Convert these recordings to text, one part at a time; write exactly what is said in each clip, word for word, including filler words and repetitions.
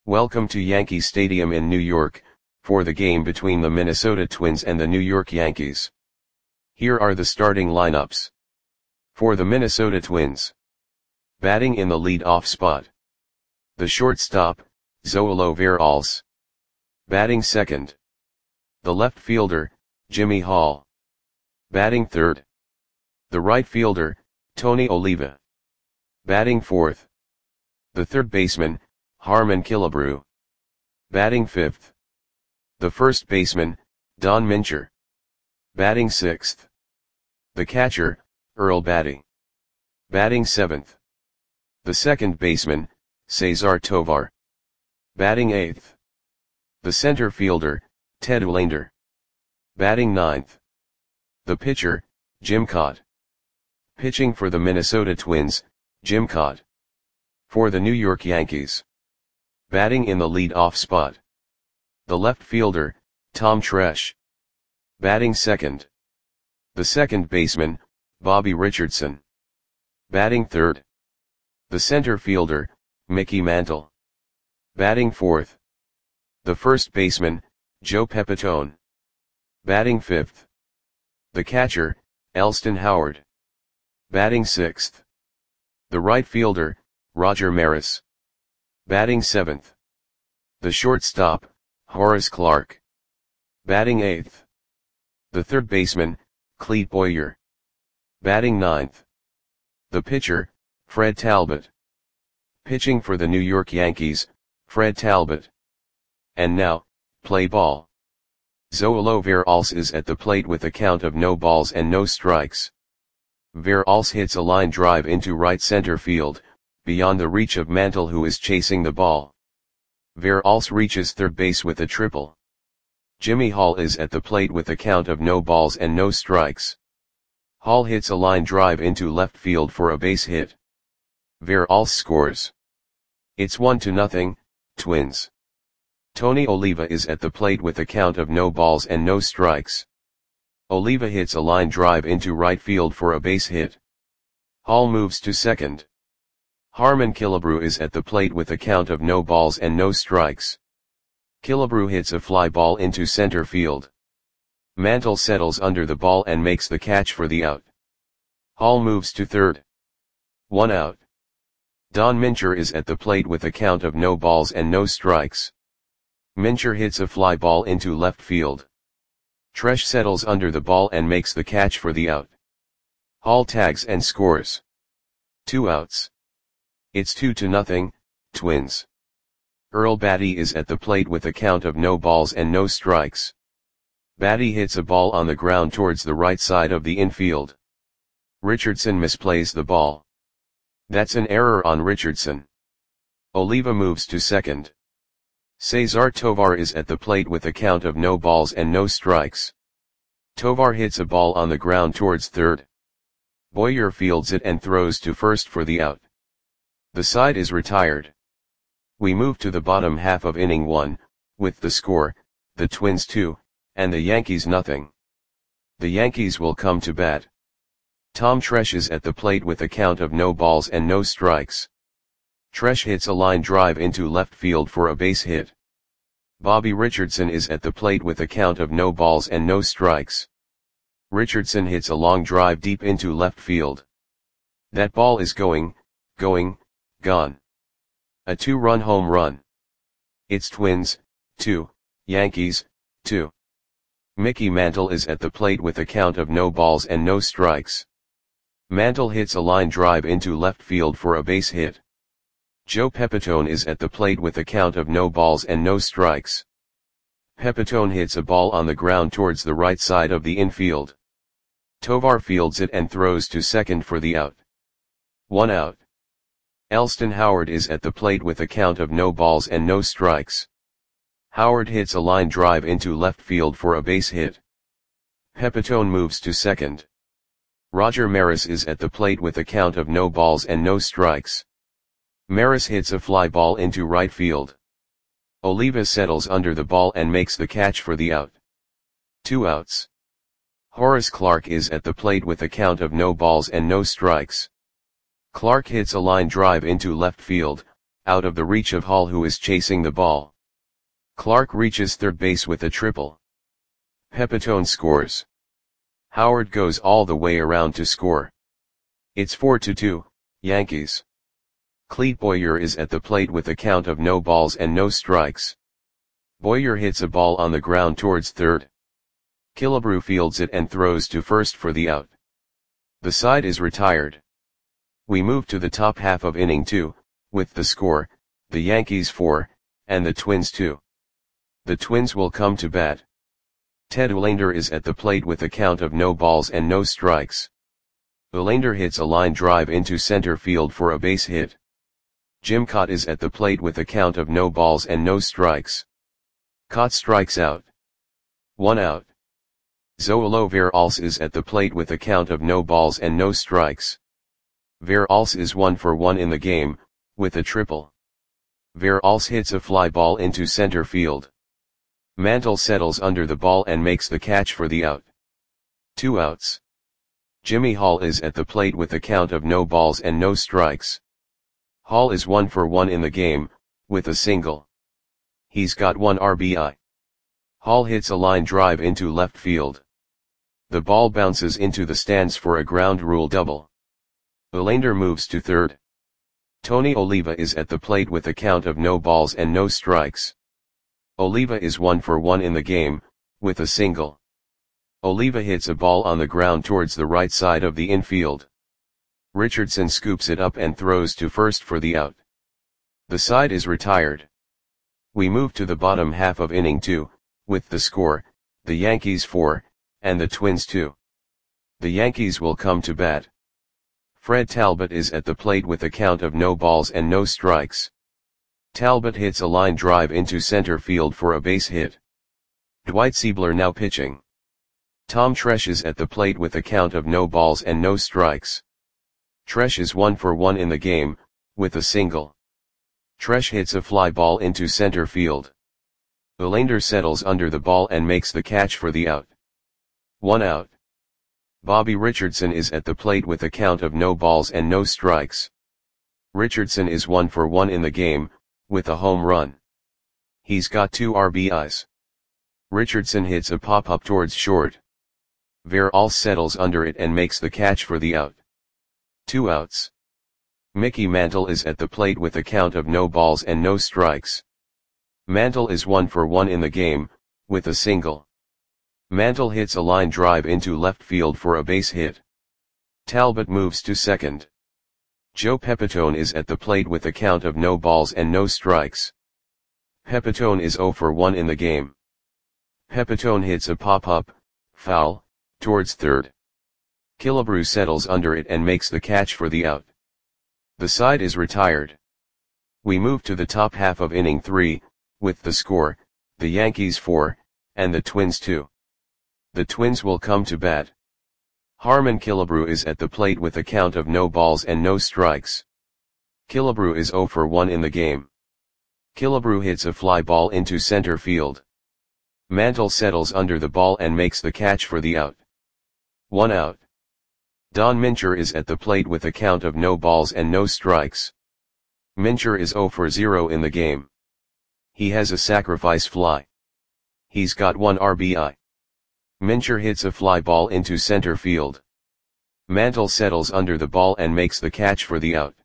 Welcome to Yankee Stadium in New York, for the game between the Minnesota Twins and the New York Yankees. Here are the starting lineups. For the Minnesota Twins. Batting in the lead-off spot. The shortstop, Zoilo Veralce. Batting second. The left fielder, Jimmy Hall. Batting third. The right fielder, Tony Oliva. Batting fourth. The third baseman, Harmon Killebrew. Batting fifth. The first baseman, Don Mincher. Batting sixth. The catcher, Earl Battey. Batting seventh. The second baseman, Cesar Tovar. Batting eighth. The center fielder, Ted Olander. Batting ninth. The pitcher, Jim Kaat. Pitching for the Minnesota Twins, Jim Kaat. For the New York Yankees. Batting in the lead-off spot. The left fielder, Tom Tresh. Batting second. The second baseman, Bobby Richardson. Batting third. The center fielder, Mickey Mantle. Batting fourth. The first baseman, Joe Pepitone. Batting fifth. The catcher, Elston Howard. Batting sixth. The right fielder, Roger Maris. Batting seventh. The shortstop, Horace Clarke. Batting eighth. The third baseman, Clete Boyer. Batting ninth. The pitcher, Fred Talbot. Pitching for the New York Yankees, Fred Talbot. And now, play ball. Zoilo Veralce is at the plate with a count of no balls and no strikes. Veralce hits a line drive into right center field, beyond the reach of Mantle, who is chasing the ball. Veralce reaches third base with a triple. Jimmy Hall is at the plate with a count of no balls and no strikes. Hall hits a line drive into left field for a base hit. Veralce scores. It's one to nothing, Twins. Tony Oliva is at the plate with a count of no balls and no strikes. Oliva hits a line drive into right field for a base hit. Hall moves to second. Harmon Killebrew is at the plate with a count of no balls and no strikes. Killebrew hits a fly ball into center field. Mantle settles under the ball and makes the catch for the out. Hall moves to third. One out. Don Mincher is at the plate with a count of no balls and no strikes. Mincher hits a fly ball into left field. Tresh settles under the ball and makes the catch for the out. Hall tags and scores. Two outs. It's two to nothing, Twins. Earl Battey is at the plate with a count of no balls and no strikes. Battey hits a ball on the ground towards the right side of the infield. Richardson misplays the ball. That's an error on Richardson. Oliva moves to second. Cesar Tovar is at the plate with a count of no balls and no strikes. Tovar hits a ball on the ground towards third. Boyer fields it and throws to first for the out. The side is retired. We move to the bottom half of inning one, with the score, the Twins two, and the Yankees nothing. The Yankees will come to bat. Tom Tresh is at the plate with a count of no balls and no strikes. Tresh hits a line drive into left field for a base hit. Bobby Richardson is at the plate with a count of no balls and no strikes. Richardson hits a long drive deep into left field. That ball is going, going, gone. A two-run home run. It's Twins, two, Yankees, two. Mickey Mantle is at the plate with a count of no balls and no strikes. Mantle hits a line drive into left field for a base hit. Joe Pepitone is at the plate with a count of no balls and no strikes. Pepitone hits a ball on the ground towards the right side of the infield. Tovar fields it and throws to second for the out. One out. Elston Howard is at the plate with a count of no balls and no strikes. Howard hits a line drive into left field for a base hit. Pepitone moves to second. Roger Maris is at the plate with a count of no balls and no strikes. Maris hits a fly ball into right field. Oliva settles under the ball and makes the catch for the out. Two outs. Horace Clarke is at the plate with a count of no balls and no strikes. Clarke hits a line drive into left field, out of the reach of Hall, who is chasing the ball. Clark reaches third base with a triple. Pepitone scores. Howard goes all the way around to score. It's four to two, Yankees. Clete Boyer is at the plate with a count of no balls and no strikes. Boyer hits a ball on the ground towards third. Killebrew fields it and throws to first for the out. The side is retired. We move to the top half of inning two, with the score, the Yankees four, and the Twins two. The Twins will come to bat. Ted Uhlaender is at the plate with a count of no balls and no strikes. Uhlaender hits a line drive into center field for a base hit. Jim Kaat is at the plate with a count of no balls and no strikes. Kaat strikes out. One out. Zoilo Veralce is at the plate with a count of no balls and no strikes. Veralce is one for one in the game, with a triple. Veralce hits a fly ball into center field. Mantle settles under the ball and makes the catch for the out. Two outs. Jimmy Hall is at the plate with a count of no balls and no strikes. Hall is one for one in the game, with a single. He's got one R B I. Hall hits a line drive into left field. The ball bounces into the stands for a ground rule double. Uhlaender moves to third. Tony Oliva is at the plate with a count of no balls and no strikes. Oliva is one for one in the game, with a single. Oliva hits a ball on the ground towards the right side of the infield. Richardson scoops it up and throws to first for the out. The side is retired. We move to the bottom half of inning two, with the score, the Yankees four, and the Twins two. The Yankees will come to bat. Fred Talbot is at the plate with a count of no balls and no strikes. Talbot hits a line drive into center field for a base hit. Dwight Siebler now pitching. Tom Tresh is at the plate with a count of no balls and no strikes. Tresh is one for one in the game, with a single. Tresh hits a fly ball into center field. Uhlaender settles under the ball and makes the catch for the out. One out. Bobby Richardson is at the plate with a count of no balls and no strikes. Richardson is one for one in the game, with a home run. He's got two R B Is. Richardson hits a pop-up towards short. Veralce settles under it and makes the catch for the out. Two outs. Mickey Mantle is at the plate with a count of no balls and no strikes. Mantle is one for one in the game, with a single. Mantle hits a line drive into left field for a base hit. Talbot moves to second. Joe Pepitone is at the plate with a count of no balls and no strikes. Pepitone is zero for one in the game. Pepitone hits a pop-up, foul, towards third. Killebrew settles under it and makes the catch for the out. The side is retired. We move to the top half of inning three, with the score, the Yankees four, and the Twins two. The Twins will come to bat. Harmon Killebrew is at the plate with a count of no balls and no strikes. Killebrew is zero for one in the game. Killebrew hits a fly ball into center field. Mantle settles under the ball and makes the catch for the out. One out. Don Mincher is at the plate with a count of no balls and no strikes. Mincher is zero for zero in the game. He has a sacrifice fly. He's got one R B I. Mincher hits a fly ball into center field. Mantle settles under the ball and makes the catch for the out.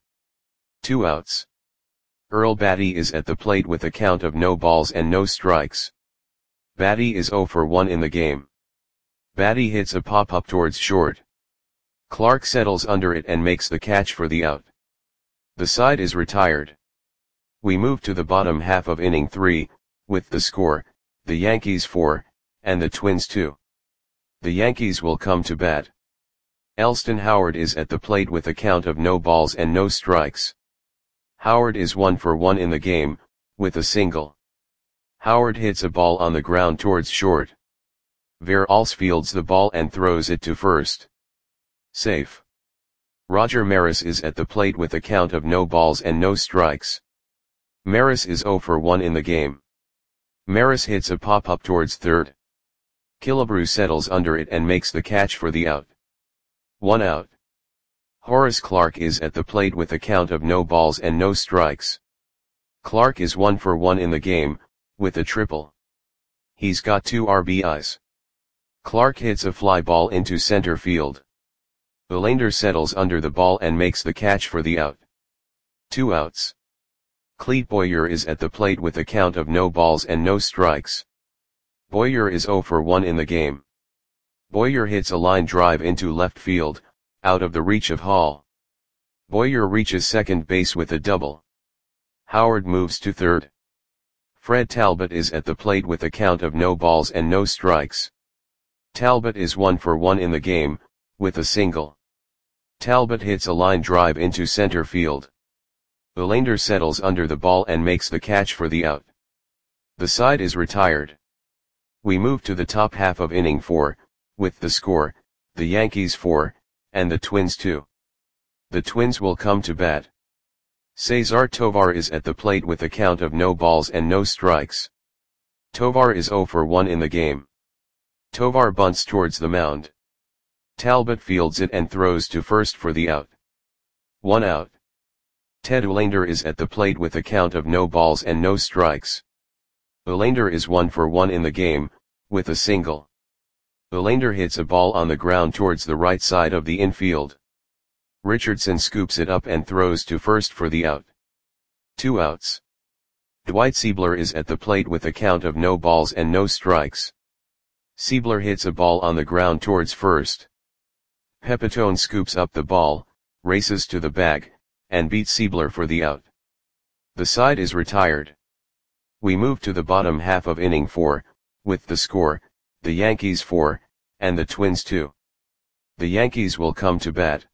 Two outs. Earl Batty is at the plate with a count of no balls and no strikes. Batty is zero for one in the game. Batty hits a pop-up towards short. Clark settles under it and makes the catch for the out. The side is retired. We move to the bottom half of inning three, with the score, the Yankees four, and the Twins two. The Yankees will come to bat. Elston Howard is at the plate with a count of no balls and no strikes. Howard is one for one in the game, with a single. Howard hits a ball on the ground towards short. Veralce fields the ball and throws it to first. Safe. Roger Maris is at the plate with a count of no balls and no strikes. Maris is zero for one in the game. Maris hits a pop-up towards third. Killebrew settles under it and makes the catch for the out. One out. Horace Clarke is at the plate with a count of no balls and no strikes. Clark is one for one in the game, with a triple. He's got two R B Is. Clark hits a fly ball into center field. Verlander settles under the ball and makes the catch for the out. Two outs. Clete Boyer is at the plate with a count of no balls and no strikes. Boyer is zero for one in the game. Boyer hits a line drive into left field, out of the reach of Hall. Boyer reaches second base with a double. Howard moves to third. Fred Talbot is at the plate with a count of no balls and no strikes. Talbot is one for one in the game, with a single. Talbot hits a line drive into center field. Verlander settles under the ball and makes the catch for the out. The side is retired. We move to the top half of inning four, with the score, the Yankees four, and the Twins two. The Twins will come to bat. Cesar Tovar is at the plate with a count of no balls and no strikes. Tovar is zero for one in the game. Tovar bunts towards the mound. Talbot fields it and throws to first for the out. One out. Ted Verlander is at the plate with a count of no balls and no strikes. Verlander is one for one in the game, with a single. Verlander hits a ball on the ground towards the right side of the infield. Richardson scoops it up and throws to first for the out. Two outs. Dwight Seabler is at the plate with a count of no balls and no strikes. Seabler hits a ball on the ground towards first. Pepitone scoops up the ball, races to the bag, and beats Seabler for the out. The side is retired. We move to the bottom half of inning four, with the score, the Yankees four, and the Twins two. The Yankees will come to bat.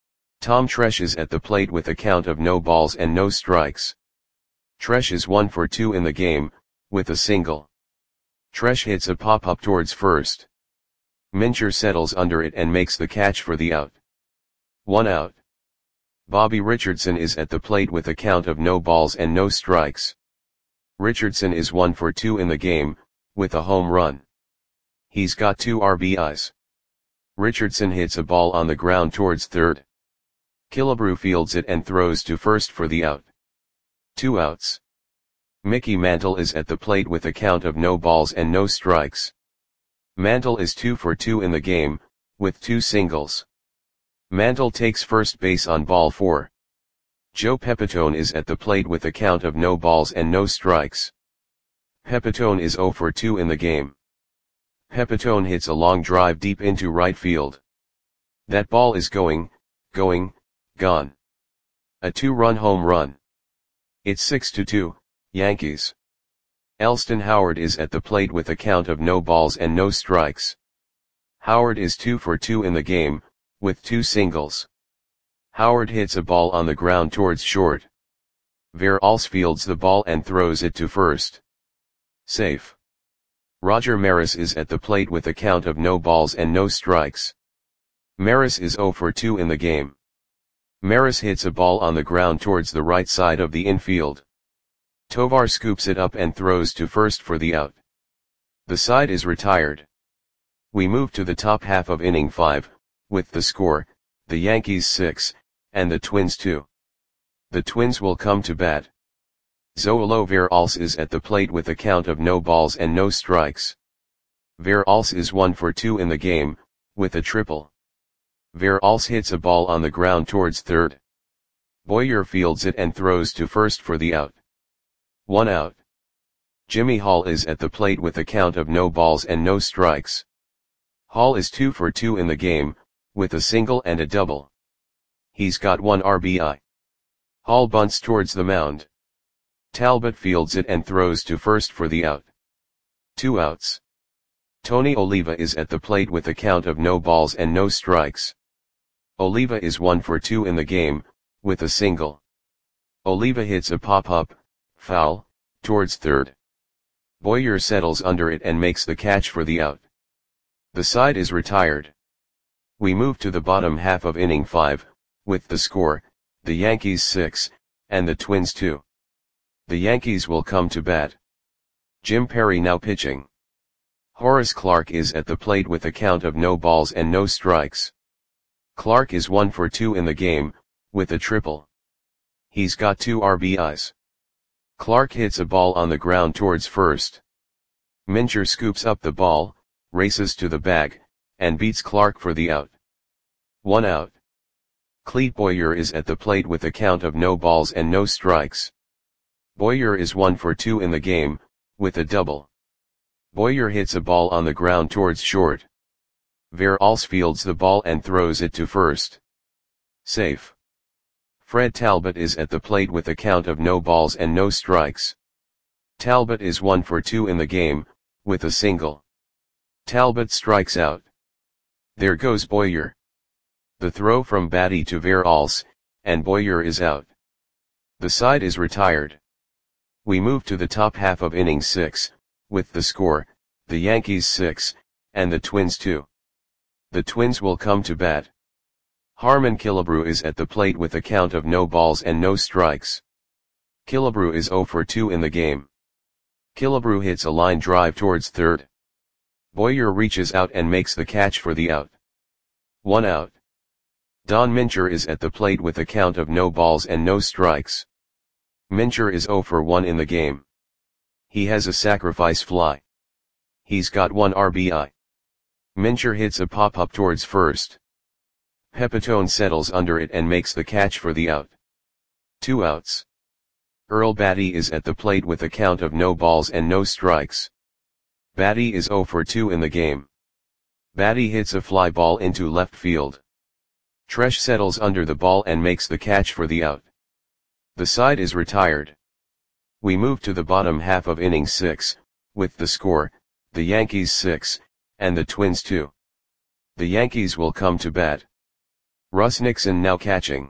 Tom Tresh is at the plate with a count of no balls and no strikes. Tresh is one for two in the game, with a single. Tresh hits a pop-up towards first. Mincher settles under it and makes the catch for the out. One out. Bobby Richardson is at the plate with a count of no balls and no strikes. Richardson is one for two in the game, with a home run. He's got two R B Is. Richardson hits a ball on the ground towards third. Killebrew fields it and throws to first for the out. Two outs. Mickey Mantle is at the plate with a count of no balls and no strikes. Mantle is two for two in the game, with two singles. Mantle takes first base on ball four. Joe Pepitone is at the plate with a count of no balls and no strikes. Pepitone is zero for two in the game. Pepitone hits a long drive deep into right field. That ball is going, going, gone. A two-run home run. It's six to two, Yankees. Elston Howard is at the plate with a count of no balls and no strikes. Howard is two for two in the game, with two singles. Howard hits a ball on the ground towards short. Veralls fields the ball and throws it to first. Safe. Roger Maris is at the plate with a count of no balls and no strikes. Maris is zero for two in the game. Maris hits a ball on the ground towards the right side of the infield. Tovar scoops it up and throws to first for the out. The side is retired. We move to the top half of inning five, with the score, the Yankees six, and the Twins two. The Twins will come to bat. Zoilo Veralls is at the plate with a count of no balls and no strikes. Veralls is one for two in the game, with a triple. Veralls hits a ball on the ground towards third. Boyer fields it and throws to first for the out. One out. Jimmy Hall is at the plate with a count of no balls and no strikes. Hall is two for two in the game, with a single and a double. He's got one R B I. Hall bunts towards the mound. Talbot fields it and throws to first for the out. Two outs. Tony Oliva is at the plate with a count of no balls and no strikes. Oliva is one for two in the game, with a single. Oliva hits a pop-up, foul, towards third. Boyer settles under it and makes the catch for the out. The side is retired. We move to the bottom half of inning five, with the score, the Yankees six, and the Twins two. The Yankees will come to bat. Jim Perry now pitching. Horace Clarke is at the plate with a count of no balls and no strikes. Clarke is one for two in the game, with a triple. He's got two R B Is. Clark hits a ball on the ground towards first. Mincher scoops up the ball, races to the bag, and beats Clark for the out. One out. Clete Boyer is at the plate with a count of no balls and no strikes. Boyer is one for two in the game, with a double. Boyer hits a ball on the ground towards short. Verhulst fields the ball and throws it to first. Safe. Fred Talbot is at the plate with a count of no balls and no strikes. Talbot is one for two in the game, with a single. Talbot strikes out. There goes Boyer. The throw from Batty to Verhulst, and Boyer is out. The side is retired. We move to the top half of inning six, with the score, the Yankees six, and the Twins two. The Twins will come to bat. Harmon Killebrew is at the plate with a count of no balls and no strikes. Killebrew is zero for two in the game. Killebrew hits a line drive towards third. Boyer reaches out and makes the catch for the out. One out. Don Mincher is at the plate with a count of no balls and no strikes. Mincher is zero for one in the game. He has a sacrifice fly. He's got one R B I. Mincher hits a pop-up towards first. Pepitone settles under it and makes the catch for the out. Two outs. Earl Batty is at the plate with a count of no balls and no strikes. Batty is zero for two in the game. Batty hits a fly ball into left field. Tresh settles under the ball and makes the catch for the out. The side is retired. We move to the bottom half of inning six, with the score, the Yankees six, and the Twins two. The Yankees will come to bat. Russ Nixon now catching.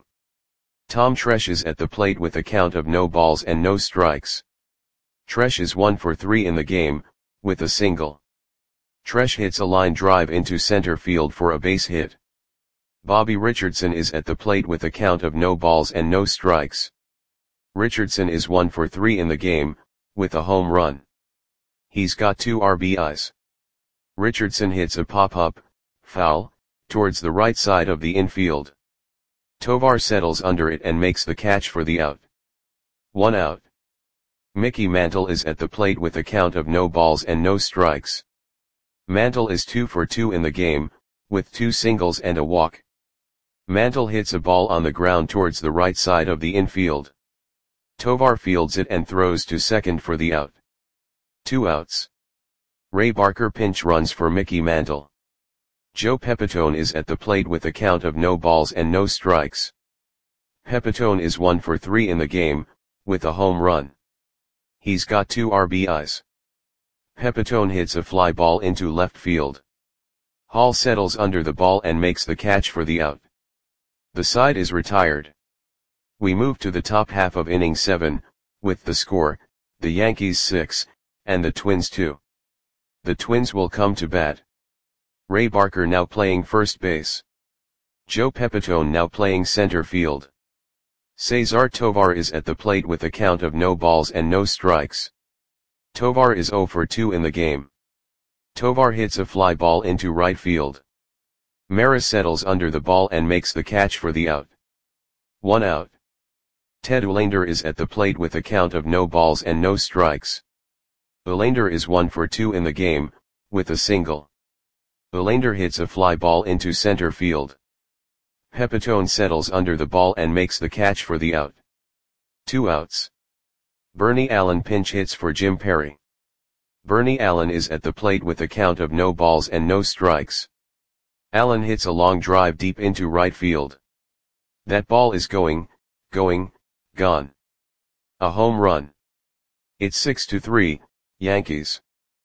Tom Tresh is at the plate with a count of no balls and no strikes. Tresh is one for three in the game, with a single. Tresh hits a line drive into center field for a base hit. Bobby Richardson is at the plate with a count of no balls and no strikes. Richardson is one for three in the game, with a home run. He's got two R B Is. Richardson hits a pop-up, foul, towards the right side of the infield. Tovar settles under it and makes the catch for the out. One out. Mickey Mantle is at the plate with a count of no balls and no strikes. Mantle is two for two in the game, with two singles and a walk. Mantle hits a ball on the ground towards the right side of the infield. Tovar fields it and throws to second for the out. Two outs. Ray Barker pinch runs for Mickey Mantle. Joe Pepitone is at the plate with a count of no balls and no strikes. Pepitone is one for three in the game, with a home run. He's got two R B Is. Pepitone hits a fly ball into left field. Hall settles under the ball and makes the catch for the out. The side is retired. We move to the top half of inning seven, with the score, the Yankees six, and the Twins two. The Twins will come to bat. Ray Barker now playing first base. Joe Pepitone now playing center field. Cesar Tovar is at the plate with a count of no balls and no strikes. Tovar is zero for two in the game. Tovar hits a fly ball into right field. Maris settles under the ball and makes the catch for the out. One out. Ted Uhlaender is at the plate with a count of no balls and no strikes. Uhlaender is one for two in the game, with a single. Uhlaender hits a fly ball into center field. Pepitone settles under the ball and makes the catch for the out. Two outs. Bernie Allen pinch hits for Jim Perry. Bernie Allen is at the plate with a count of no balls and no strikes. Allen hits a long drive deep into right field. That ball is going, going, gone. A home run. It's six to three, Yankees.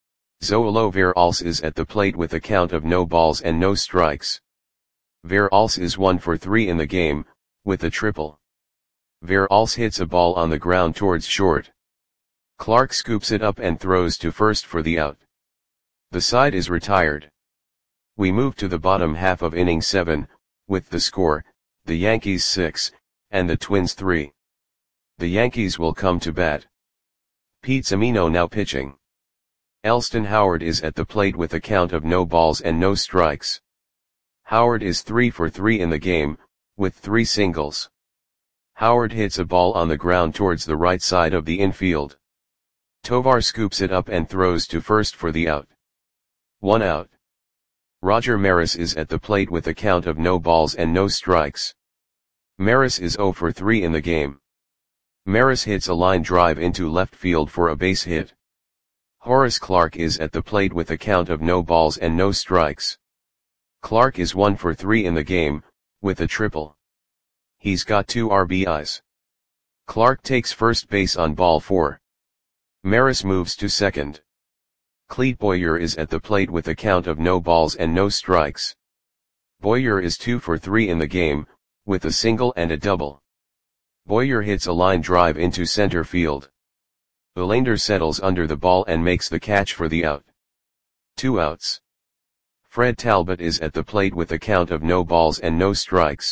Zoilo Verhulst is at the plate with a count of no balls and no strikes. Verhulst is one for three in the game, with a triple. Verhulst hits a ball on the ground towards short. Clark scoops it up and throws to first for the out. The side is retired. We move to the bottom half of inning seven, with the score, the Yankees six, and the Twins three. The Yankees will come to bat. Pete Semino now pitching. Elston Howard is at the plate with a count of no balls and no strikes. Howard is three for three in the game, with three singles. Howard hits a ball on the ground towards the right side of the infield. Tovar scoops it up and throws to first for the out. One out. Roger Maris is at the plate with a count of no balls and no strikes. Maris is zero for three in the game. Maris hits a line drive into left field for a base hit. Horace Clarke is at the plate with a count of no balls and no strikes. Clarke is one for three in the game, with a triple. He's got two R B Is. Clarke takes first base on ball four. Maris moves to second. Clete Boyer is at the plate with a count of no balls and no strikes. Boyer is two for three in the game, with a single and a double. Boyer hits a line drive into center field. Belander settles under the ball and makes the catch for the out. Two outs. Fred Talbot is at the plate with a count of no balls and no strikes.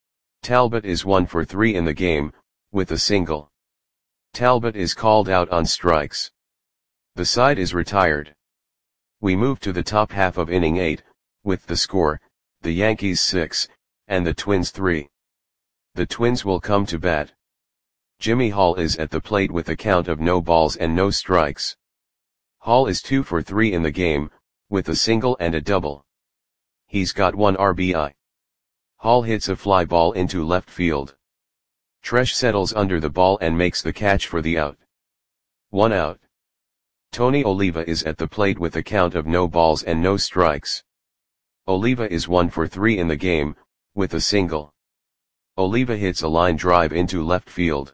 Talbot is one for three in the game, with a single. Talbot is called out on strikes. The side is retired. We move to the top half of inning eight, with the score, the Yankees six, and the Twins three. The Twins will come to bat. Jimmy Hall is at the plate with a count of no balls and no strikes. Hall is two for three in the game, with a single and a double. He's got one R B I. Hall hits a fly ball into left field. Tresh settles under the ball and makes the catch for the out. One out. Tony Oliva is at the plate with a count of no balls and no strikes. Oliva is one for three in the game, with a single. Oliva hits a line drive into left field.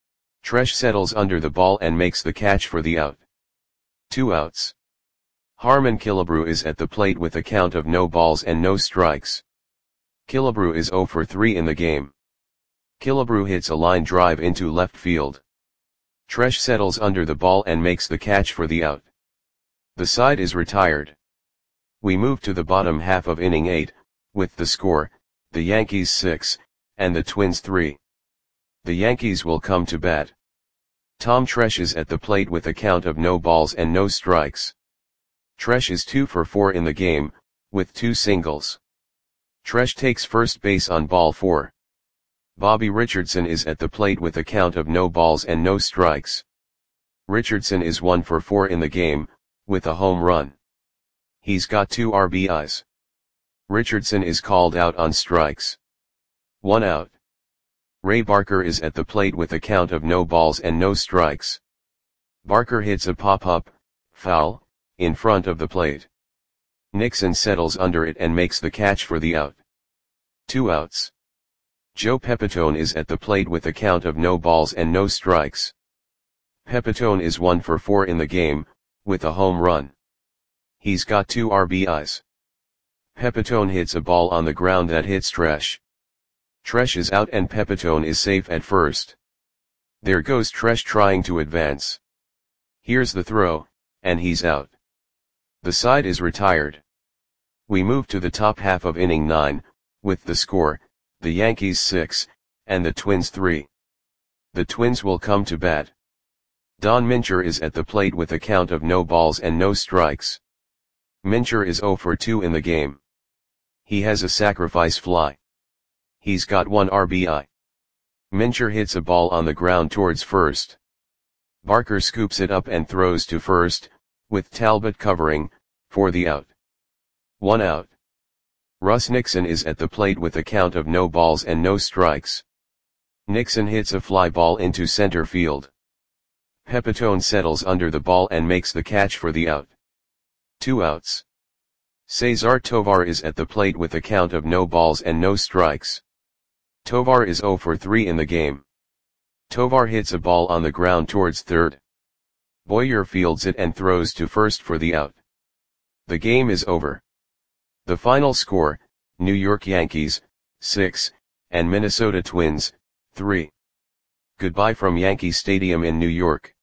Tresh settles under the ball and makes the catch for the out. Two outs. Harmon Killebrew is at the plate with a count of no balls and no strikes. Killebrew is zero for three in the game. Killebrew hits a line drive into left field. Tresh settles under the ball and makes the catch for the out. The side is retired. We move to the bottom half of inning eight, with the score, the Yankees six, and the Twins three. The Yankees will come to bat. Tom Tresh is at the plate with a count of no balls and no strikes. Tresh is two for four in the game, with two singles. Tresh takes first base on ball four. Bobby Richardson is at the plate with a count of no balls and no strikes. Richardson is one for four in the game, with a home run. He's got two R B Is. Richardson is called out on strikes. One out. Ray Barker is at the plate with a count of no balls and no strikes. Barker hits a pop-up, foul, in front of the plate. Nixon settles under it and makes the catch for the out. Two outs. Joe Pepitone is at the plate with a count of no balls and no strikes. Pepitone is one for four in the game, with a home run. He's got two R B Is. Pepitone hits a ball on the ground that hits Tresh. Tresh is out and Pepitone is safe at first. There goes Tresh trying to advance. Here's the throw, and he's out. The side is retired. We move to the top half of inning nine, with the score, the Yankees six, and the Twins three. The Twins will come to bat. Don Mincher is at the plate with a count of no balls and no strikes. Mincher is zero for two in the game. He has a sacrifice fly. He's got one R B I. Mincher hits a ball on the ground towards first. Barker scoops it up and throws to first, with Talbot covering, for the out. One out. Russ Nixon is at the plate with a count of no balls and no strikes. Nixon hits a fly ball into center field. Pepitone settles under the ball and makes the catch for the out. Two outs. Cesar Tovar is at the plate with a count of no balls and no strikes. Tovar is zero for three in the game. Tovar hits a ball on the ground towards third. Boyer fields it and throws to first for the out. The game is over. The final score, New York Yankees, six, and Minnesota Twins, three. Goodbye from Yankee Stadium in New York.